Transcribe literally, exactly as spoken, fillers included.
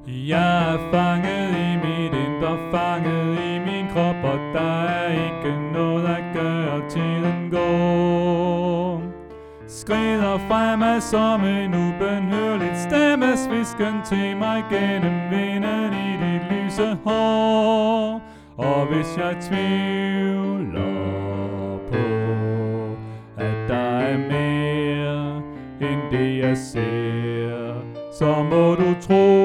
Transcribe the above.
Jeg er fanget i mit indre, fanget i min krop, og der er ikke noget at gøre, tiden går. Skrider fremad som en ubenhørligt stemme, svisken til mig gennem vinden i dit lyse hår. Og hvis jeg tvivler på, at der er mere end det jeg ser, så må du tro,